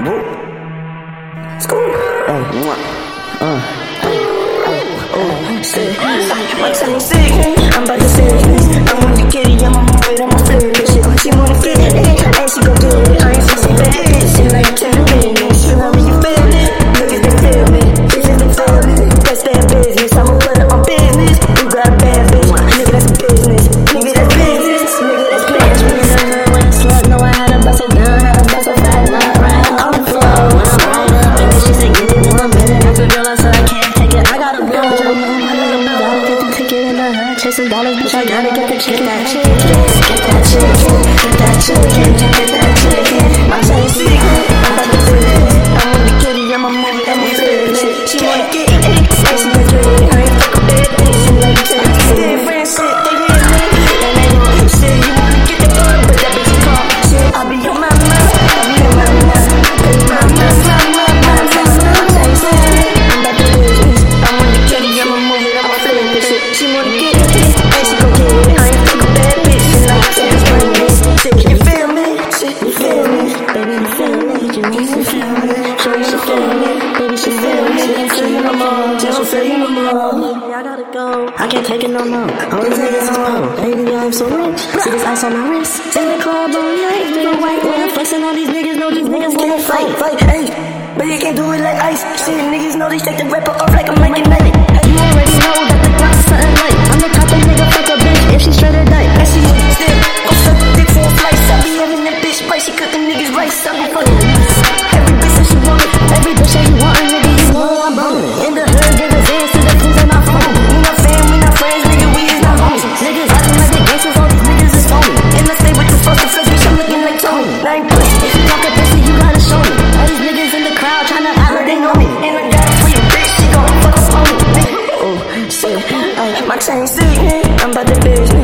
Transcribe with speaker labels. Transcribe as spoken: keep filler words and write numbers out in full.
Speaker 1: Whoop. School. Uh, uh, oh, shit. My time sick. I'm about to say it. I'm on the kitty, I'm on my way, I'm on flip. She wanna get it, and she gon' do it. I ain't seen that bitch in like ten minutes. She want me, you feel me? Niggas, they feel me. Bitches, they feel me. That's their business. I'ma put up my business. You got a bad bitch. Nigga, that's business. Nigga, that's business. Nigga, that's business. When I when I slut, know I had to bust it down. Had to bust a fat nut right on the floor. When I'm right up, and then she said, give me one minute. I feel I said I can't take it. I gotta go. Chasing dollars, bitch, I gotta get the chicken. Get that chicken, get that chicken, get that chicken, get that chicken. My chain secret, I'm about to do it. I'm on the kitty, I'm a movie, I'm a bitch. She wanna get it, and she gon' do it. I ain't fuck a bad bitch, she like it. Stay friends, shit, they hear me. And they know you shit, you wanna get the bug, but that bitch is called shit. I'll be your mama, I'll be your mama, mama, mama, mama, my chain secret, I'm about to do it. I'm on the kitty, I'm a movie, I'm a bitch. She wanna get it. I can't take it no more. All these niggas is broke. Baby, I'm so rich. See this ice on my wrist. In the club all night. Been white when I'm flexing. All these niggas know these niggas wanna fight. Fight, hey. But you can't do it like ice. Shit, niggas know they take the rapper off like I'm Mike and Knight. Hey, you already know that the block's something light. I'm the type of nigga fuck a bitch if she straight or die. And she still gon' suck the dick for a flight. I be having that bitch spicy. She cooking niggas rice. I be fucking every bitch that she want it. Every bitch that you want a nigga, you know I'm ballin'. In the hood, give a dance to the queens on my phone. We not fam, we not friends, nigga, we is not homies. Niggas acting like they gangsters, all these niggas is phony. And I stay with the fucking flex, bitch, I'm looking like Tony. I ain't pussy, if you talkin' pussy, you gotta show me. All these niggas in the crowd tryna act like they know me. And I got it for you, bitch, she gon' fuck up on me. Oh, shit, ay, my chain sick, I'm about to business.